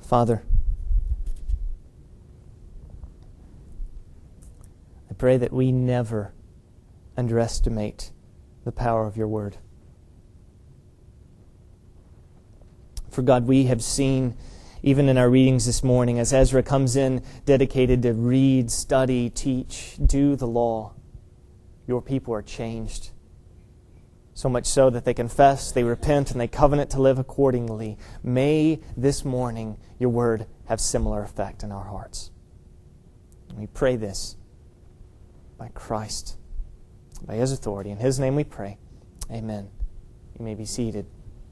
Father, I pray that we never underestimate the power of your word. For God, we have seen, even in our readings this morning, as Ezra comes in dedicated to read, study, teach, do the law, your people are changed. So much so that they confess, they repent, and they covenant to live accordingly. May this morning your word have similar effect in our hearts. And we pray this by Christ, by His authority. In His name we pray. Amen. You may be seated.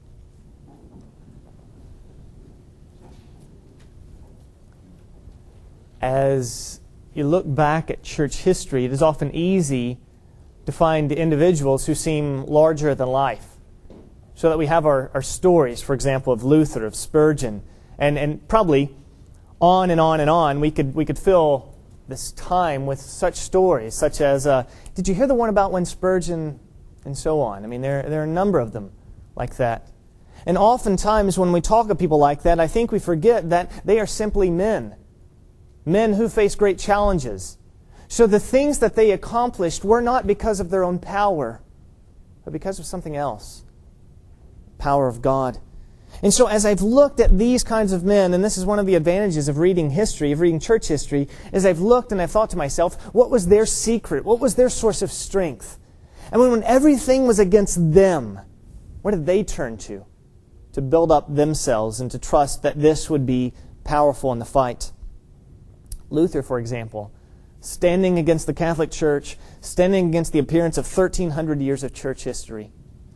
As you look back at church history, it is often easy to find individuals who seem larger than life. So that we have our stories, for example, of Luther, of Spurgeon, and probably on and on and on. We could fill this time with such stories, such as, did you hear the one about when Spurgeon, and so on. I mean, there are a number of them like that. And oftentimes when we talk of people like that, I think we forget that they are simply men. Men who face great challenges. So the things that they accomplished were not because of their own power, but because of something else. Power of God. And so as I've looked at these kinds of men, and this is one of the advantages of reading history, of reading church history, as I've looked and I've thought to myself, what was their secret? What was their source of strength? And when everything was against them, what did they turn to build up themselves and to trust that this would be powerful in the fight? Luther, for example, standing against the Catholic Church, standing against the appearance of 1,300 years of church history,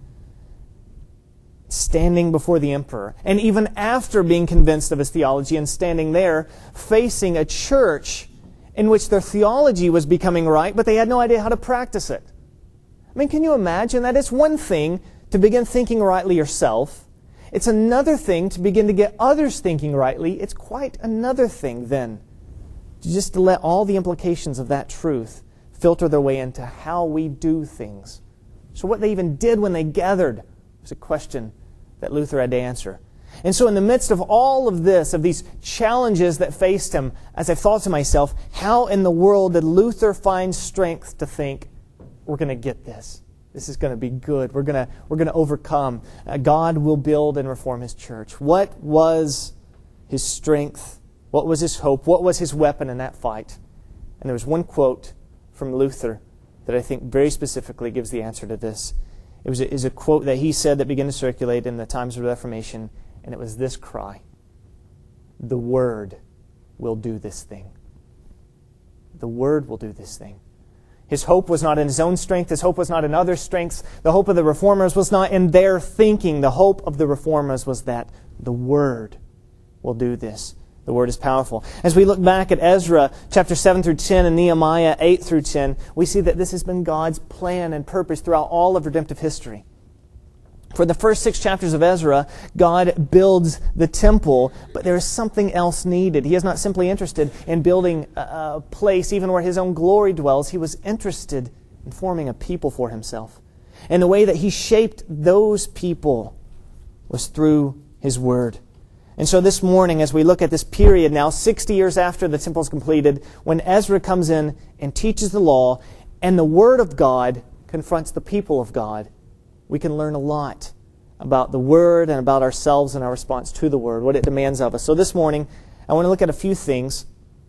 standing before the emperor, and even after being convinced of his theology and standing there, facing a church in which their theology was becoming right, but they had no idea how to practice it. I mean, can you imagine that? It's one thing to begin thinking rightly yourself. It's another thing to begin to get others thinking rightly. It's quite another thing then just to let all the implications of that truth filter their way into how we do things. So what they even did when they gathered was a question that Luther had to answer. And so in the midst of all of this, of these challenges that faced him, as I've thought to myself, how in the world did Luther find strength to think, we're going to get this. This is going to be good. We're going to overcome. God will build and reform His church. What was his strength? What was his hope? What was his weapon in that fight? And there was one quote from Luther that I think very specifically gives the answer to this. It is a quote that he said that began to circulate in the times of the Reformation, and it was this cry: the Word will do this thing. The Word will do this thing. His hope was not in his own strength. His hope was not in other strengths. The hope of the Reformers was not in their thinking. The hope of the Reformers was that the Word will do this. The Word is powerful. As we look back at Ezra chapter 7 through 10 and Nehemiah 8 through 10, we see that this has been God's plan and purpose throughout all of redemptive history. For the first 6 chapters of Ezra, God builds the temple, but there is something else needed. He is not simply interested in building a place even where His own glory dwells. He was interested in forming a people for Himself. And the way that He shaped those people was through His Word. And so this morning, as we look at this period now, 60 years after the temple is completed, when Ezra comes in and teaches the law, and the Word of God confronts the people of God, we can learn a lot about the Word and about ourselves and our response to the Word, what it demands of us. So this morning, I want to look at a few things.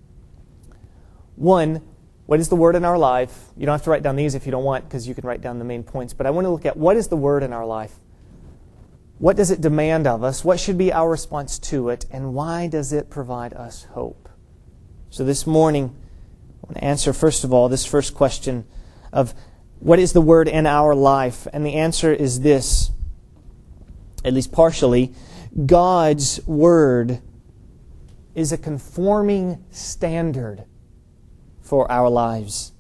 One, what is the Word in our life? You don't have to write down these if you don't want, because you can write down the main points. But I want to look at what is the Word in our life? What does it demand of us? What should be our response to it? And why does it provide us hope? So this morning, I want to answer, first of all, this first question of what is the Word in our life? And the answer is this, at least partially: God's Word is a conforming standard for our lives.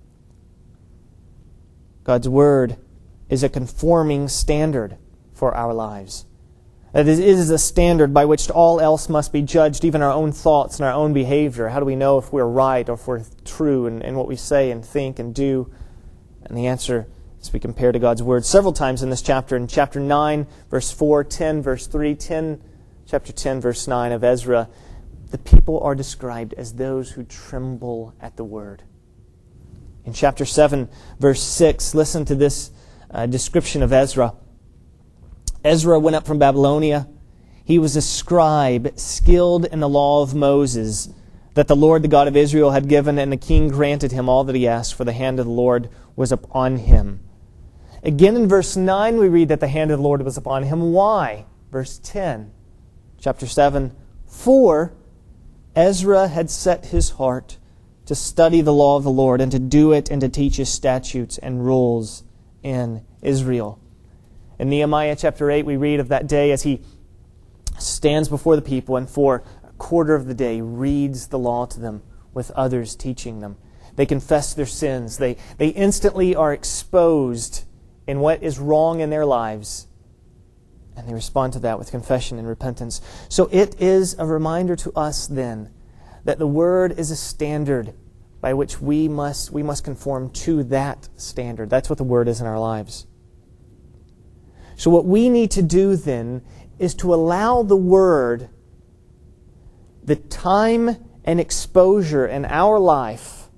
God's Word is a conforming standard for our lives. That it is a standard by which all else must be judged, even our own thoughts and our own behavior. How do we know if we're right or if we're true in what we say and think and do? And the answer is we compare to God's Word several times in this chapter. In chapter 9, verse 4, 10, verse 3, 10, chapter 10, verse 9 of Ezra, the people are described as those who tremble at the word. In chapter 7, verse 6, listen to this description of Ezra. Ezra went up from Babylonia. He was a scribe, skilled in the law of Moses, that the Lord, the God of Israel, had given, and the king granted him all that he asked, for the hand of the Lord was upon him. Again in verse 9 we read that the hand of the Lord was upon him. Why? Verse 10, chapter 7, for Ezra had set his heart to study the law of the Lord and to do it and to teach his statutes and rules in Israel. In Nehemiah chapter 8 we read of that day as he stands before the people and for a quarter of the day reads the law to them with others teaching them. They confess their sins. They instantly are exposed in what is wrong in their lives. And they respond to that with confession and repentance. So it is a reminder to us then that the Word is a standard by which we must conform to that standard. That's what the Word is in our lives. So what we need to do then is to allow the Word the time and exposure in our life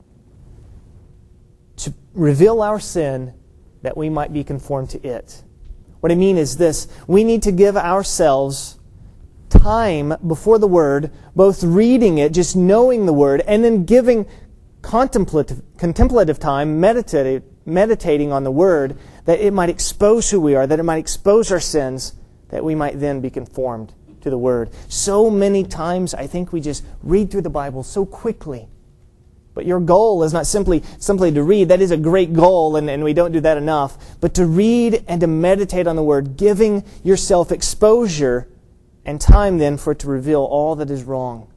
to reveal our sin that we might be conformed to it. What I mean is this: we need to give ourselves time before the Word, both reading it, just knowing the Word, and then giving contemplative time, meditating on the Word, that it might expose who we are, that it might expose our sins, that we might then be conformed to the Word. So many times I think we just read through the Bible so quickly. But your goal is not simply to read. That is a great goal, and we don't do that enough. But to read and to meditate on the Word, giving yourself exposure and time then for it to reveal all that is wrong.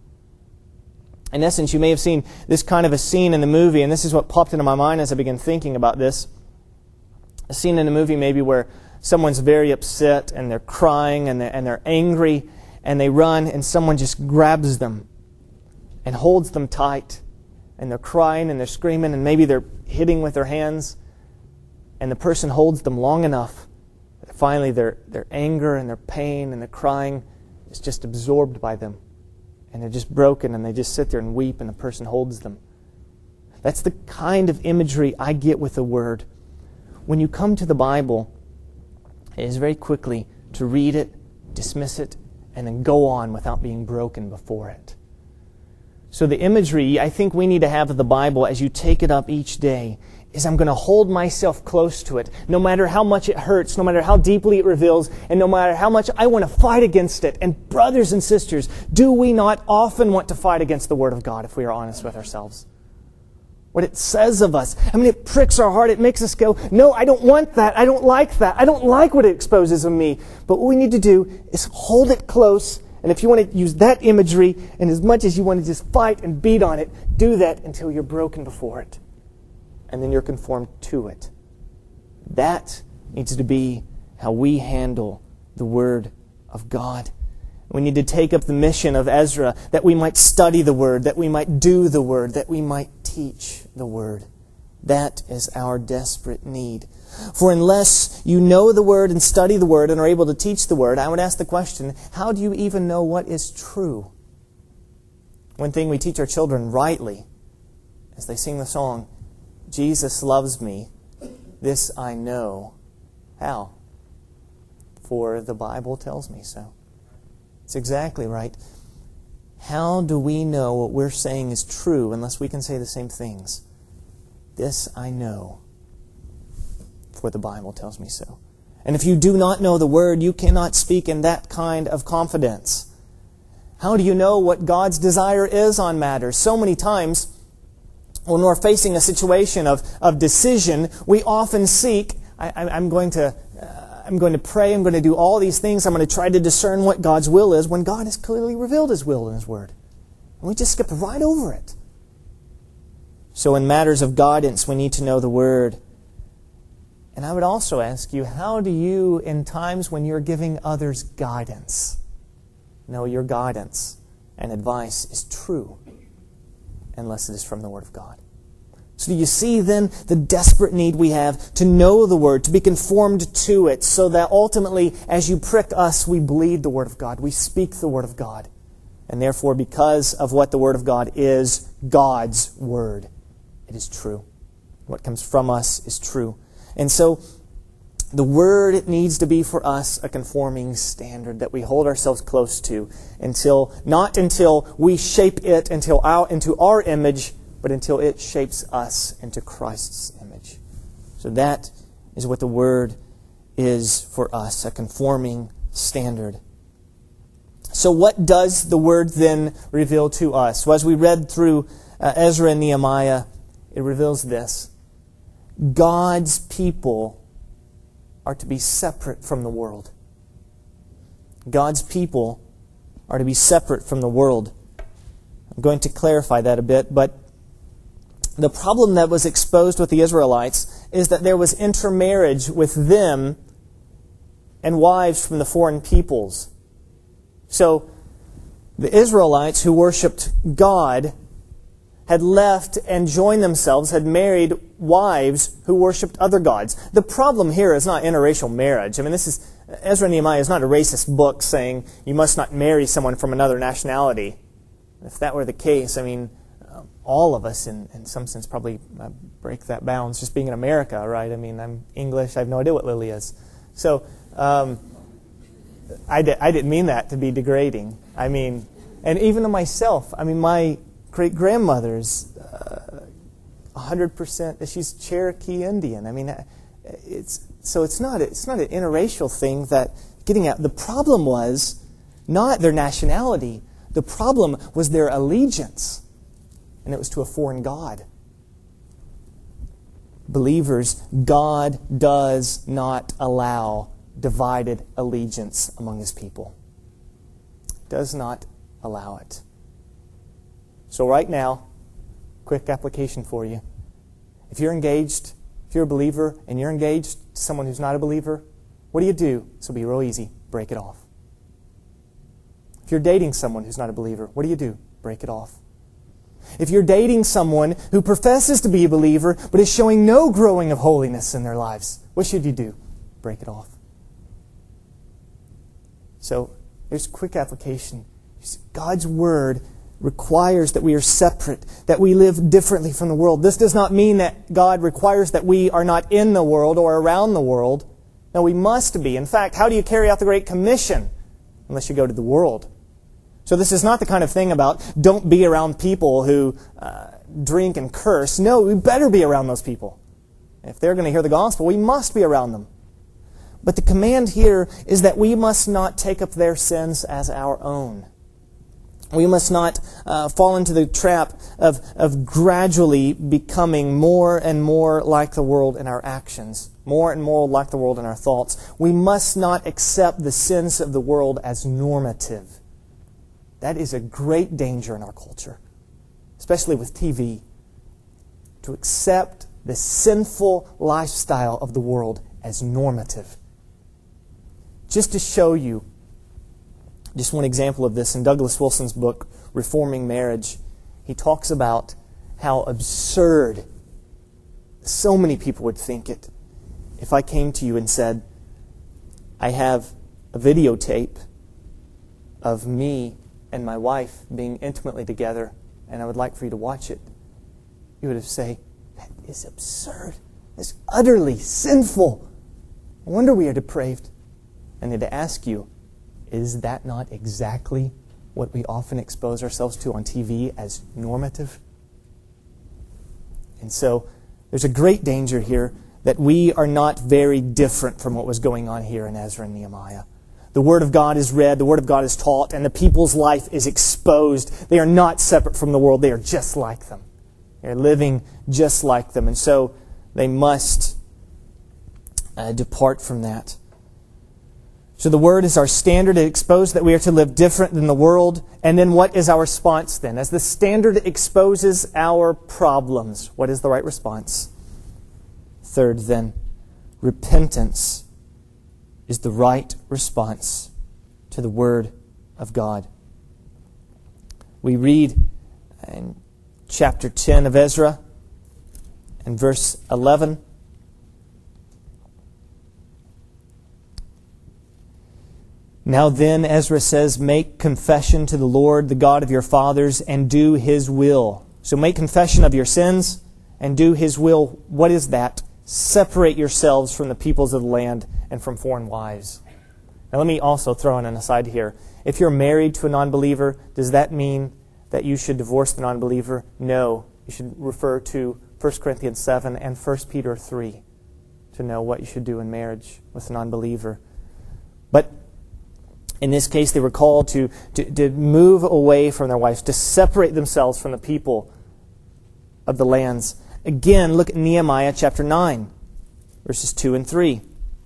In essence, you may have seen this kind of a scene in the movie, and this is what popped into my mind as I began thinking about this. A scene in the movie maybe where someone's very upset and they're crying and they're angry and they run and someone just grabs them and holds them tight. And they're crying and they're screaming and maybe they're hitting with their hands. And the person holds them long enough that finally their anger and their pain and their crying is just absorbed by them. And they're just broken and they just sit there and weep and the person holds them. That's the kind of imagery I get with the Word. When you come to the Bible, it is very quickly to read it, dismiss it, and then go on without being broken before it. So the imagery I think we need to have of the Bible as you take it up each day is I'm going to hold myself close to it, no matter how much it hurts, no matter how deeply it reveals, and no matter how much I want to fight against it. And brothers and sisters, do we not often want to fight against the Word of God if we are honest with ourselves? What it says of us. I mean, it pricks our heart. It makes us go, no, I don't want that. I don't like that. I don't like what it exposes of me. But what we need to do is hold it close. And if you want to use that imagery, and as much as you want to just fight and beat on it, do that until you're broken before it. And then you're conformed to it. That needs to be how we handle the Word of God. We need to take up the mission of Ezra, that we might study the Word, that we might do the Word, that we might teach the Word. That is our desperate need. For unless you know the Word and study the Word and are able to teach the Word, I would ask the question, how do you even know what is true? One thing we teach our children rightly, as they sing the song, Jesus loves me, this I know. How? For the Bible tells me so. It's exactly right. How do we know what we're saying is true unless we can say the same things? This I know, for the Bible tells me so. And if you do not know the Word, you cannot speak in that kind of confidence. How do you know what God's desire is on matters? So many times, when we're facing a situation of decision, we often seek, I'm going to pray, I'm going to do all these things, I'm going to try to discern what God's will is, when God has clearly revealed His will in His Word. And we just skip right over it. So in matters of guidance, we need to know the Word. And I would also ask you, how do you, in times when you're giving others guidance, know your guidance and advice is true, unless it is from the Word of God? So do you see then the desperate need we have to know the Word, to be conformed to it, so that ultimately, as you prick us, we bleed the Word of God, we speak the Word of God. And therefore, because of what the Word of God is, God's Word, it is true. What comes from us is true. And so, the Word needs to be for us a conforming standard that we hold ourselves close to not until we shape it into our image, but until it shapes us into Christ's image. So that is what the Word is for us, a conforming standard. So what does the Word then reveal to us? Well, as we read through Ezra and Nehemiah, it reveals this. God's people are to be separate from the world. God's people are to be separate from the world. I'm going to clarify that a bit, but the problem that was exposed with the Israelites is that there was intermarriage with them and wives from the foreign peoples. So the Israelites who worshipped God had left and joined themselves, had married wives who worshipped other gods. The problem here is not interracial marriage. I mean, Ezra and Nehemiah is not a racist book saying you must not marry someone from another nationality. If that were the case, I mean, all of us, in some sense, probably break that bounds, just being in America, right? I mean, I'm English. I have no idea what Lily is. So I didn't mean that to be degrading. I mean, and even to myself, I mean, my great-grandmother's 100%, she's Cherokee Indian. I mean, it's not an interracial thing that getting at. The problem was not their nationality. The problem was their allegiance. And it was to a foreign god. Believers, God does not allow divided allegiance among His people. Does not allow it. So right now, quick application for you. If you're engaged, if you're a believer and you're engaged to someone who's not a believer, what do you do? This will be real easy. Break it off. If you're dating someone who's not a believer, what do you do? Break it off. If you're dating someone who professes to be a believer but is showing no growing of holiness in their lives, what should you do? Break it off. So, there's a quick application. God's Word requires that we are separate, that we live differently from the world. This does not mean that God requires that we are not in the world or around the world. No, we must be. In fact, how do you carry out the Great Commission unless you go to the world? So this is not the kind of thing about don't be around people who drink and curse. No, we better be around those people. If they're going to hear the gospel, we must be around them. But the command here is that we must not take up their sins as our own. We must not fall into the trap of gradually becoming more and more like the world in our actions, more and more like the world in our thoughts. We must not accept the sins of the world as normative. That is a great danger in our culture, especially with TV, to accept the sinful lifestyle of the world as normative. Just to show you just one example of this, in Douglas Wilson's book, Reforming Marriage, he talks about how absurd so many people would think it if I came to you and said, I have a videotape of me and my wife being intimately together, and I would like for you to watch it. You would say, that is absurd. It's utterly sinful. No wonder we are depraved. And then to ask you, is that not exactly what we often expose ourselves to on TV as normative? And so there's a great danger here that we are not very different from what was going on here in Ezra and Nehemiah. The Word of God is read, the Word of God is taught, and the people's life is exposed. They are not separate from the world. They are just like them. They are living just like them. And so they must depart from that. So the Word is our standard. It exposes that we are to live different than the world. And then what is our response then? As the standard exposes our problems, what is the right response? Third then, repentance is the right response to the Word of God. We read in chapter 10 of Ezra, And verse 11. Now then, Ezra says, make confession to the Lord, the God of your fathers, and do His will. So make confession of your sins and do His will. What is that? Separate yourselves from the peoples of the land and from foreign wives. Now let me also throw in an aside here. If you're married to a non-believer, does that mean that you should divorce the non-believer? No. You should refer to 1 Corinthians 7 and 1 Peter 3 to know what you should do in marriage with a non-believer. But in this case, they were called to move away from their wives, to separate themselves from the people of the lands. Again, look at Nehemiah chapter 9, verses 2 and 3.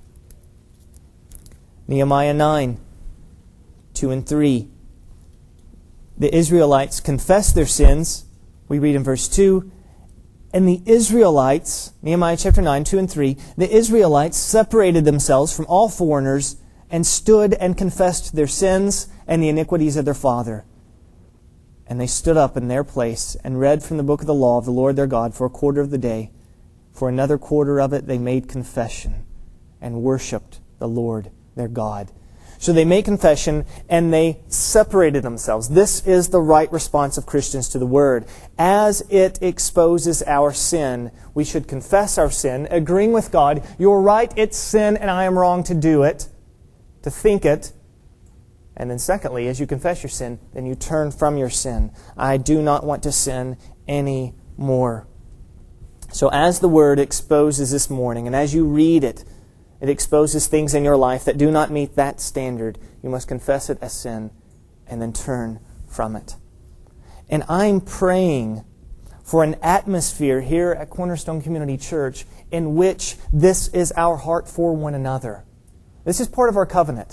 Nehemiah 9, 2 and 3. The Israelites confessed their sins. We read in verse 2. And the Israelites, Nehemiah chapter 9, 2 and 3, the Israelites separated themselves from all foreigners and stood and confessed their sins and the iniquities of their father. And they stood up in their place and read from the book of the law of the Lord their God for a quarter of the day. For another quarter of it they made confession and worshipped the Lord their God. So they made confession and they separated themselves. This is the right response of Christians to the Word. As it exposes our sin, we should confess our sin, agreeing with God, you're right, it's sin and I am wrong to do it, to think it. And then secondly, as you confess your sin, then you turn from your sin. I do not want to sin anymore. So as the Word exposes this morning, and as you read it, it exposes things in your life that do not meet that standard. You must confess it as sin and then turn from it. And I'm praying for an atmosphere here at Cornerstone Community Church in which this is our heart for one another. This is part of our covenant.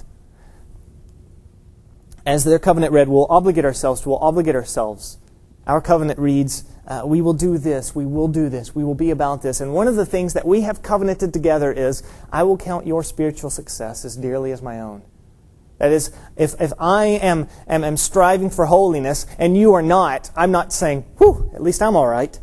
As their covenant read, we'll obligate ourselves. Our covenant reads, we will do this, we will do this, we will be about this. And one of the things that we have covenanted together is, I will count your spiritual success as dearly as my own. That is, if I am striving for holiness and you are not, I'm not saying, whew, at least I'm all right.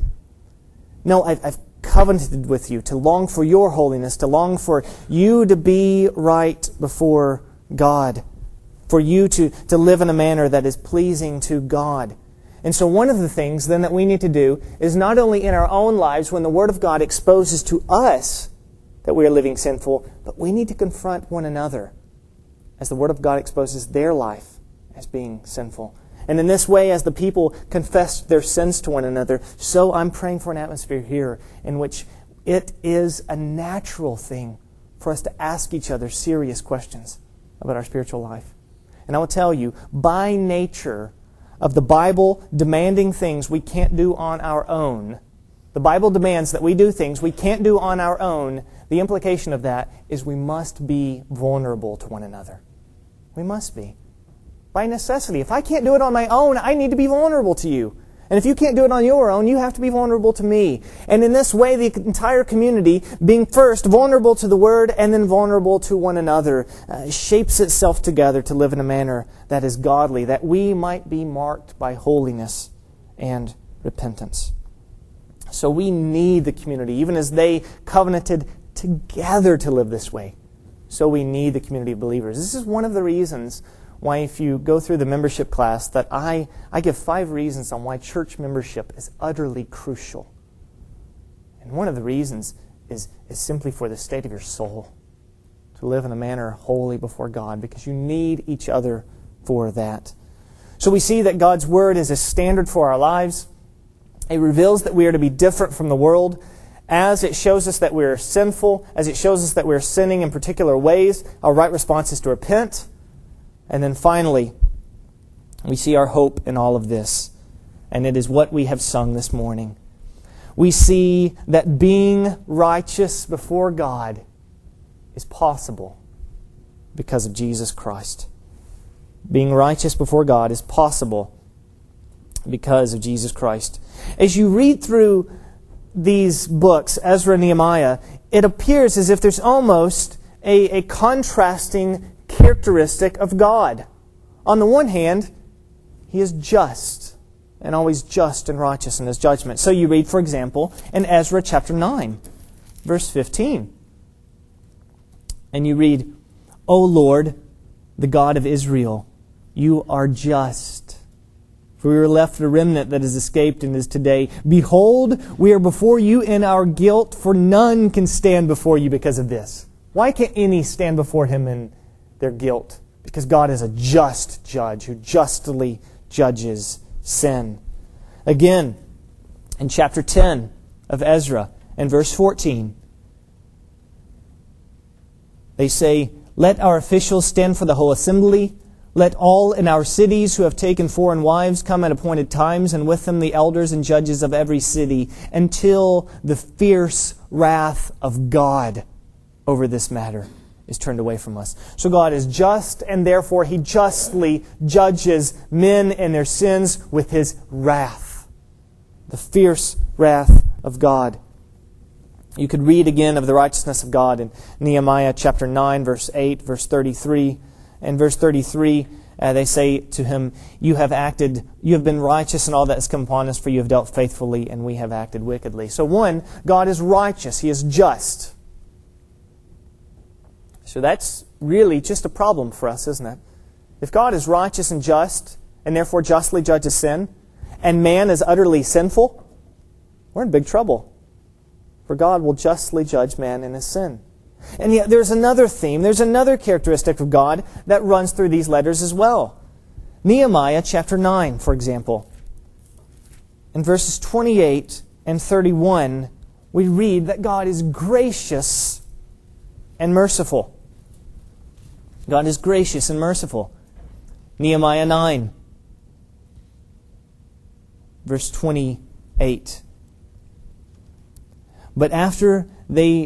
No, I've covenanted with you to long for your holiness, to long for you to be right before God, for you to live in a manner that is pleasing to God. And so one of the things then that we need to do is not only in our own lives when the Word of God exposes to us that we are living sinful, but we need to confront one another as the Word of God exposes their life as being sinful. And in this way, as the people confess their sins to one another, so I'm praying for an atmosphere here in which it is a natural thing for us to ask each other serious questions about our spiritual life. And I will tell you, by nature of the Bible demanding things we can't do on our own, the Bible demands that we do things we can't do on our own. The implication of that is we must be vulnerable to one another. We must be. By necessity. If I can't do it on my own, I need to be vulnerable to you. And if you can't do it on your own, you have to be vulnerable to me. And in this way, the entire community, being first vulnerable to the Word and then vulnerable to one another, shapes itself together to live in a manner that is godly, that we might be marked by holiness and repentance. So we need the community, even as they covenanted together to live this way. So we need the community of believers. This is one of the reasons why, if you go through the membership class, that I give 5 reasons on why church membership is utterly crucial. And one of the reasons is simply for the state of your soul, to live in a manner holy before God, because you need each other for that. So we see that God's Word is a standard for our lives. It reveals that we are to be different from the world. As it shows us that we're sinful, as it shows us that we're sinning in particular ways, our right response is to repent. And then finally, we see our hope in all of this. And it is what we have sung this morning. We see that being righteous before God is possible because of Jesus Christ. Being righteous before God is possible because of Jesus Christ. As you read through these books, Ezra and Nehemiah, it appears as if there's almost a contrasting characteristic of God. On the one hand, He is just. and always just and righteous in His judgment. So you read, for example, in Ezra chapter 9, verse 15. And you read, O Lord, the God of Israel, you are just. For we were left a remnant that has escaped and is today. Behold, we are before you in our guilt, for none can stand before you because of this. Why can't any stand before Him in their guilt? Because God is a just judge who justly judges sin. Again, in chapter 10 of Ezra, and verse 14, they say, Let our officials stand for the whole assembly. Let all in our cities who have taken foreign wives come at appointed times, and with them the elders and judges of every city, until the fierce wrath of God over this matter is turned away from us. So God is just, and therefore He justly judges men and their sins with His wrath. The fierce wrath of God. You could read again of the righteousness of God in Nehemiah chapter 9, verse 8, verse 33. And verse 33, they say to him, You have been righteous in all that has come upon us, for you have dealt faithfully, and we have acted wickedly. So one, God is righteous. He is just. So that's really just a problem for us, isn't it? If God is righteous and just, and therefore justly judges sin, and man is utterly sinful, we're in big trouble. For God will justly judge man in his sin. And yet there's another theme, there's another characteristic of God that runs through these letters as well. Nehemiah chapter 9, for example. In verses 28 and 31, we read that God is gracious and merciful. God is gracious and merciful. Nehemiah 9, verse 28. But after they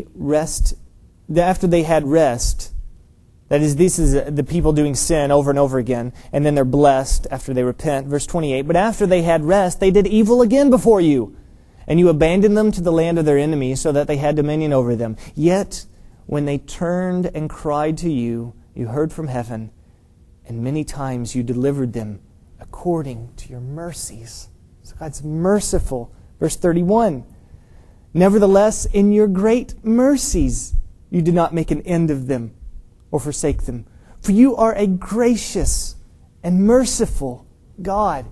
had rest, that is, this is the people doing sin over and over again, and then they're blessed after they repent. Verse 28, But after they had rest, they did evil again before you, and you abandoned them to the land of their enemies, so that they had dominion over them. Yet, when they turned and cried to you, you heard from heaven, and many times you delivered them according to your mercies. So God's merciful. Verse 31, Nevertheless, in your great mercies, you did not make an end of them or forsake them. For you are a gracious and merciful God.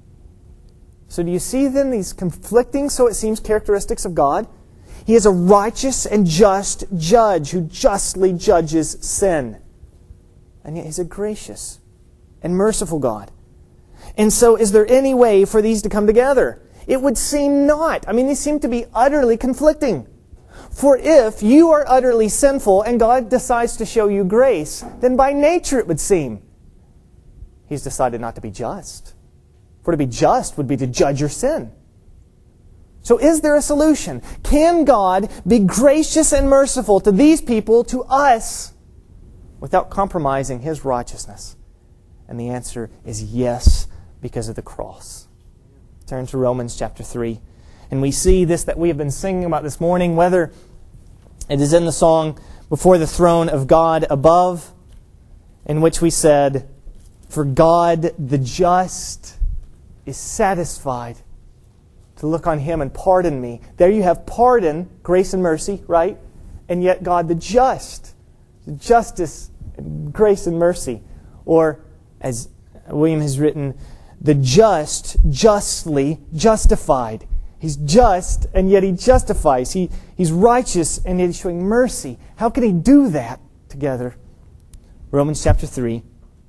So do you see then these conflicting, so it seems, characteristics of God? He is a righteous and just judge who justly judges sin. And yet He's a gracious and merciful God. And so is there any way for these to come together? It would seem not. I mean, they seem to be utterly conflicting. For if you are utterly sinful and God decides to show you grace, then by nature it would seem He's decided not to be just. For to be just would be to judge your sin. So is there a solution? Can God be gracious and merciful to these people, to us, without compromising His righteousness? And the answer is yes, because of the cross. Turn to Romans chapter 3. And we see this that we have been singing about this morning, whether it is in the song Before the Throne of God Above, in which we said, For God the just is satisfied to look on Him and pardon me. There you have pardon, grace and mercy, right? And yet God the just, justice, and grace and mercy. Or, as William has written, the just, justly justified. He's just, and yet He justifies. He's righteous, and yet He's showing mercy. How can He do that together? Romans chapter 3,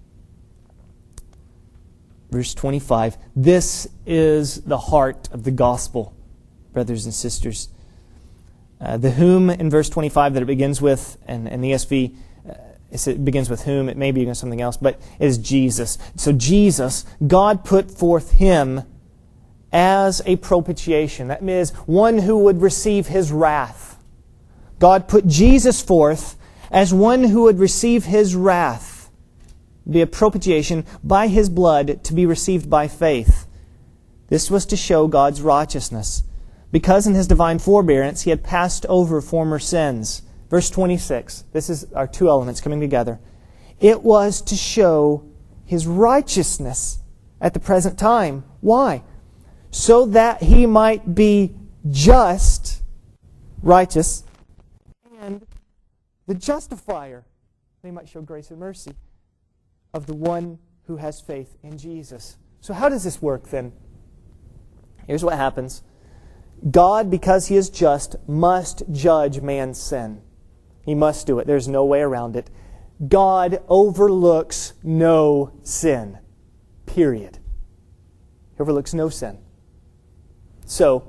verse 25. This is the heart of the gospel, brothers and sisters. The whom in verse 25 that it begins with, and the ESV, it begins with whom, it may be something else, but it is Jesus. So Jesus, God put forth Him as a propitiation. That means one who would receive His wrath. God put Jesus forth as one who would receive His wrath, be a propitiation by His blood to be received by faith. This was to show God's righteousness, because in His divine forbearance He had passed over former sins. Verse 26, this is our two elements coming together. It was to show His righteousness at the present time. Why? so that He might be just, righteous, and the justifier. They might show grace and mercy of the one who has faith in Jesus. So how does this work then? Here's what happens. God, because He is just, must judge man's sin. He must do it. There's no way around it. God overlooks no sin. Period. He overlooks no sin. So,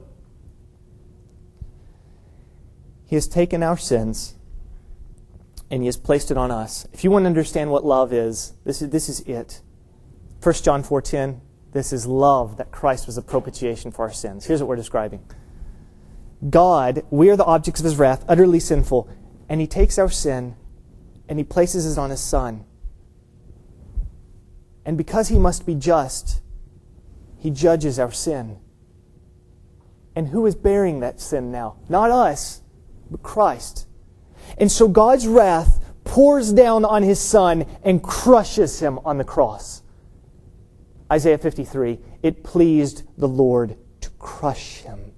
He has taken our sins and He has placed it on us. If you want to understand what love is, this is it. 1 John 4:10, this is love, that Christ was a propitiation for our sins. Here's what we're describing. God, we are the objects of His wrath, utterly sinful, and He takes our sin and He places it on His Son. And because He must be just, He judges our sin. And who is bearing that sin now? Not us, but Christ. And so God's wrath pours down on His Son and crushes Him on the cross. Isaiah 53, it pleased the Lord to crush Him.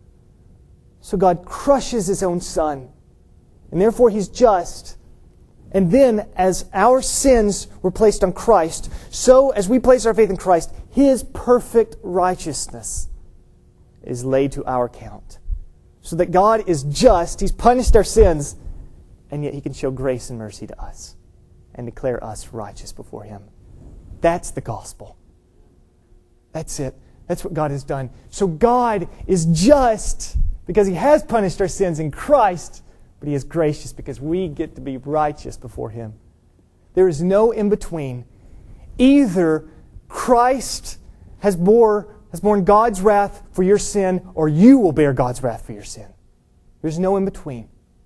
So God crushes His own Son, and therefore He's just. And then, as our sins were placed on Christ, so as we place our faith in Christ, His perfect righteousness is laid to our account. So that God is just, He's punished our sins, and yet He can show grace and mercy to us and declare us righteous before Him. That's the gospel. That's it. That's what God has done. So God is just because He has punished our sins in Christ, but He is gracious because we get to be righteous before Him. There is no in-between. Either Christ has borne God's wrath for your sin, or you will bear God's wrath for your sin. There's no in-between.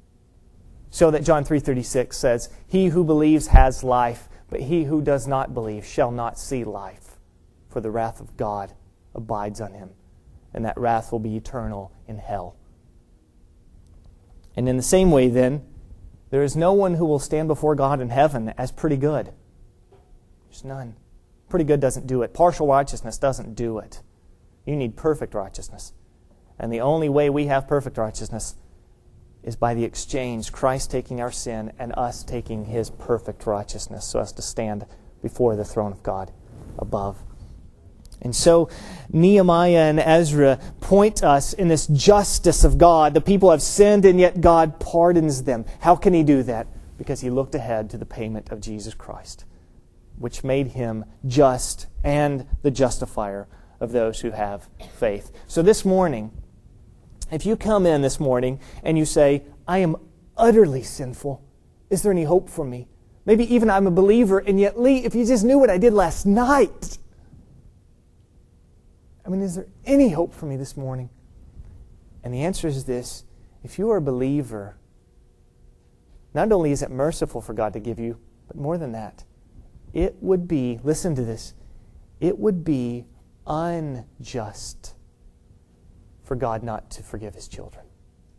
So that John 3:36 says, He who believes has life, but he who does not believe shall not see life, for the wrath of God abides on him, and that wrath will be eternal in hell. And in the same way, then, there is no one who will stand before God in heaven as pretty good. There's none. Pretty good doesn't do it. Partial righteousness doesn't do it. You need perfect righteousness. And the only way we have perfect righteousness is by the exchange, Christ taking our sin and us taking His perfect righteousness so as to stand before the throne of God above. And so Nehemiah and Ezra point us in this justice of God. The people have sinned and yet God pardons them. How can He do that? Because He looked ahead to the payment of Jesus Christ, which made Him just and the justifier of those who have faith. So this morning, if you come in this morning and you say, I am utterly sinful, is there any hope for me? Maybe even I'm a believer, and yet, Lee, if you just knew what I did last night, is there any hope for me this morning? And the answer is this: if you are a believer, not only is it merciful for God to give you, but more than that, it would be, listen to this, it would be unjust for God not to forgive His children.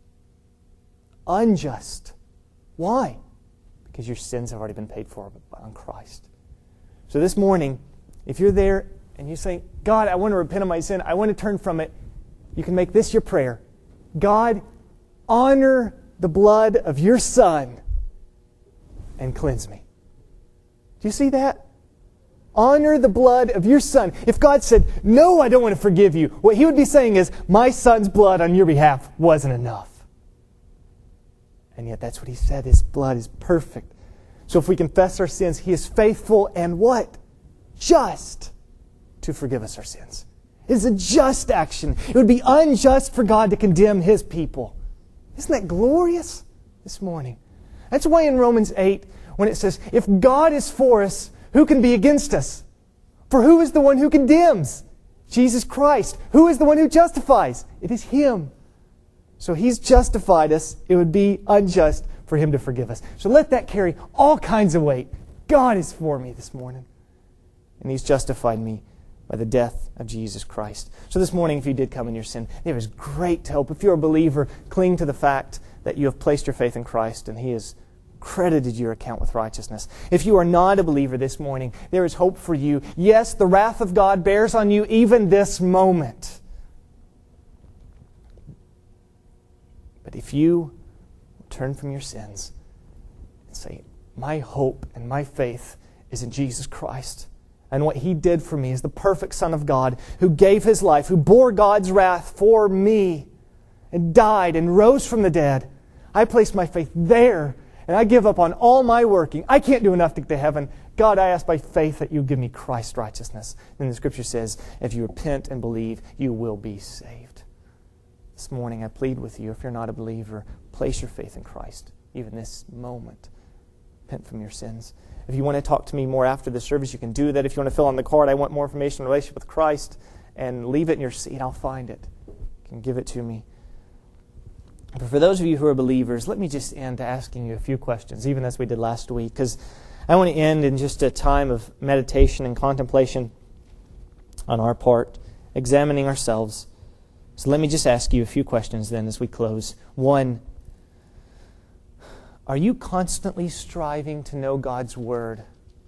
Unjust. Why? Because your sins have already been paid for on Christ. So this morning, if you're there and you say, God, I want to repent of my sin, I want to turn from it, you can make this your prayer. God, honor the blood of your Son and cleanse me. Do you see that? Honor the blood of your Son. If God said, no, I don't want to forgive you, what He would be saying is, my Son's blood on your behalf wasn't enough. And yet that's what He said. His blood is perfect. So if we confess our sins, He is faithful and what? Just to forgive us our sins. It is a just action. It would be unjust for God to condemn His people. Isn't that glorious this morning? That's why in Romans 8, when it says, if God is for us, who can be against us? For who is the one who condemns? Jesus Christ. Who is the one who justifies? It is Him. So He's justified us. It would be unjust for Him to forgive us. So let that carry all kinds of weight. God is for me this morning. And He's justified me by the death of Jesus Christ. So this morning, if you did come in your sin, there is great hope. If you're a believer, cling to the fact that you have placed your faith in Christ and He has credited your account with righteousness. If you are not a believer this morning, there is hope for you. Yes, the wrath of God bears on you even this moment. if you turn from your sins and say, my hope and my faith is in Jesus Christ, and what He did for me is the perfect Son of God who gave His life, who bore God's wrath for me and died and rose from the dead. I place my faith there, and I give up on all my working. I can't do enough to get to heaven. God, I ask by faith that You give me Christ's righteousness. Then the Scripture says, if you repent and believe, you will be saved. This morning I plead with you, if you're not a believer, place your faith in Christ, even this moment. Repent from your sins. If you want to talk to me more after the service, you can do that. If you want to fill on the card, I want more information in relationship with Christ, and leave it in your seat, I'll find it. You can give it to me. But for those of you who are believers, let me just end asking you a few questions, even as we did last week, because I want to end in just a time of meditation and contemplation on our part, examining ourselves. So let me just ask you a few questions then as we close. One, are you constantly striving to know God's Word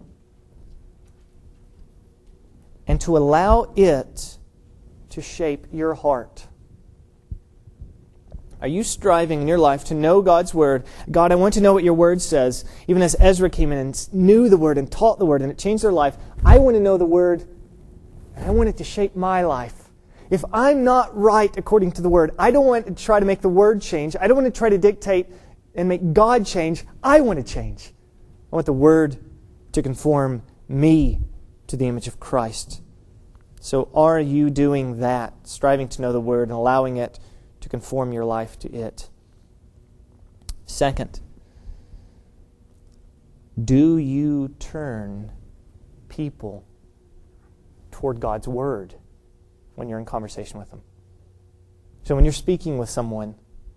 and to allow it to shape your heart? Are you striving in your life to know God's Word? God, I want to know what Your Word says. Even as Ezra came in and knew the Word and taught the Word and it changed their life, I want to know the Word and I want it to shape my life. If I'm not right according to the Word, I don't want to try to make the Word change. I don't want to try to dictate and make God change. I want to change. I want the Word to conform me to the image of Christ. So are you doing that, striving to know the Word and allowing it to conform your life to it? Second, do you turn people toward God's Word when you're in conversation with them? So when you're speaking with someone,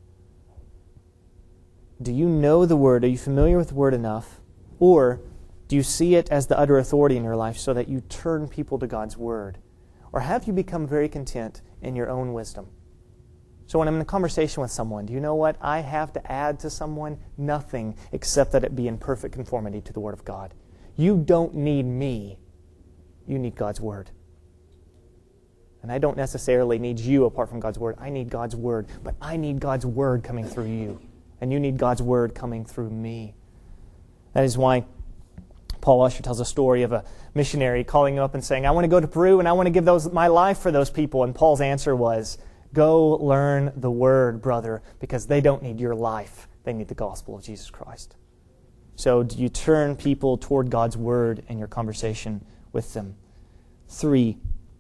do you know the Word? Are you familiar with the Word enough? Or do you see it as the utter authority in your life so that you turn people to God's Word? Or have you become very content in your own wisdom? So when I'm in a conversation with someone, do you know what I have to add to someone? Nothing, except that it be in perfect conformity to the Word of God. You don't need me. You need God's Word. And I don't necessarily need you apart from God's Word. I need God's Word. But I need God's Word coming through you. And you need God's Word coming through me. That is why Paul Usher tells a story of a missionary calling him up and saying, I want to go to Peru and I want to give my life for those people. And Paul's answer was, go learn the Word, brother, because they don't need your life. They need the gospel of Jesus Christ. So do you turn people toward God's Word in your conversation with them? 3,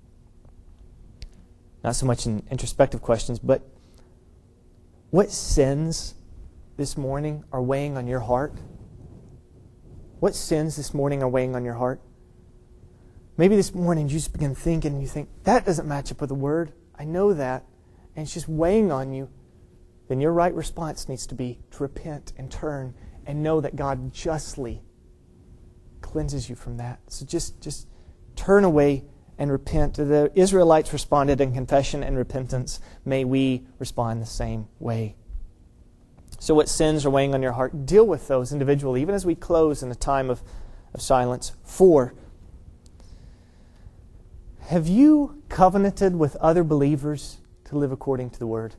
not so much in introspective questions, but what sins this morning are weighing on your heart? What sins this morning are weighing on your heart? Maybe this morning you just begin thinking and you think, that doesn't match up with the Word. I know that. And it's just weighing on you. Then your right response needs to be to repent and turn and know that God justly cleanses you from that. So just turn away and repent. The Israelites responded in confession and repentance. May we respond the same way. So what sins are weighing on your heart? Deal with those individually, even as we close in a time of silence. 4, have you covenanted with other believers to live according to the Word?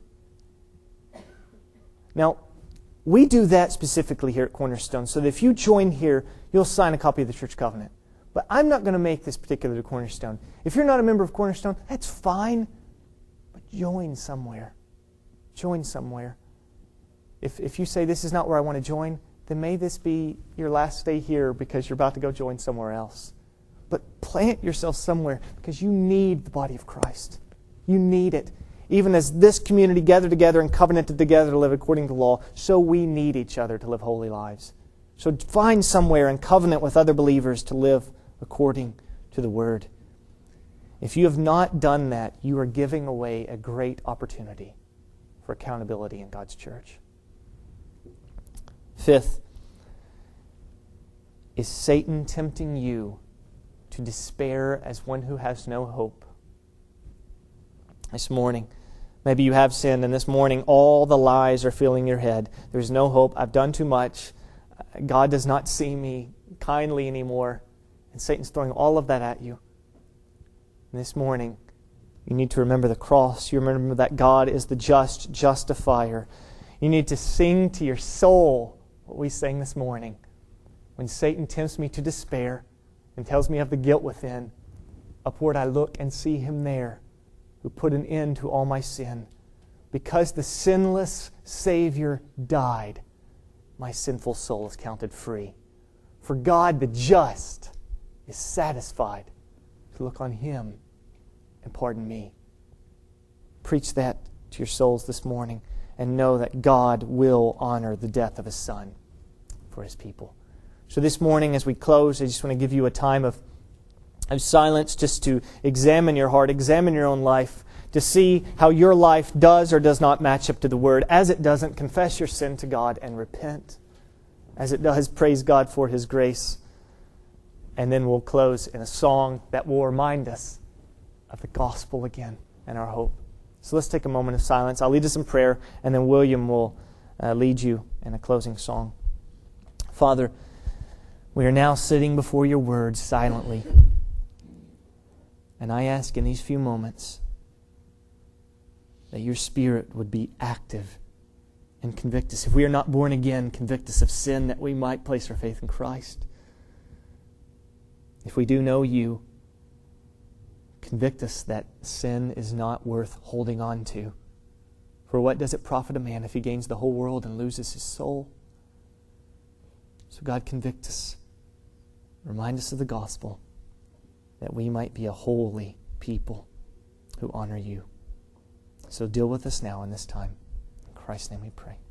Now, we do that specifically here at Cornerstone, so that if you join here, you'll sign a copy of the church covenant. But I'm not going to make this particular to Cornerstone. If you're not a member of Cornerstone, that's fine, but join somewhere. Join somewhere. If you say, this is not where I want to join, then may this be your last day here because you're about to go join somewhere else. But plant yourself somewhere because you need the body of Christ. You need it. Even as this community gathered together and covenanted together to live according to law, so we need each other to live holy lives. So find somewhere and covenant with other believers to live according to the Word. If you have not done that, you are giving away a great opportunity for accountability in God's church. 5th, is Satan tempting you to despair as one who has no hope? This morning, maybe you have sinned, and this morning all the lies are filling your head. There's no hope. I've done too much. God does not see me kindly anymore. And Satan's throwing all of that at you. And this morning, you need to remember the cross. You remember that God is the just justifier. You You need to sing to your soul what we sang this morning. When Satan tempts me to despair and tells me of the guilt within, upward I look and see Him there who put an end to all my sin. Because the sinless Savior died, my sinful soul is counted free. For God the just is satisfied to look on Him and pardon me. Preach that to your souls this morning and know that God will honor the death of His Son for His people. So this morning as we close, I just want to give you a time of silence just to examine your heart, examine your own life, to see how your life does or does not match up to the Word. As it doesn't, confess your sin to God and repent. As it does, praise God for His grace. And then we'll close in a song that will remind us of the gospel again and our hope. So let's take a moment of silence. I'll lead us in prayer, and then William will lead you in a closing song. Father, we are now sitting before your Word silently. And I ask in these few moments that your Spirit would be active and convict us. If we are not born again, convict us of sin that we might place our faith in Christ. If we do know you, convict us that sin is not worth holding on to. For what does it profit a man if he gains the whole world and loses his soul? So God, convict us. Remind us of the gospel, that we might be a holy people who honor you. So deal with us now in this time. In Christ's name we pray.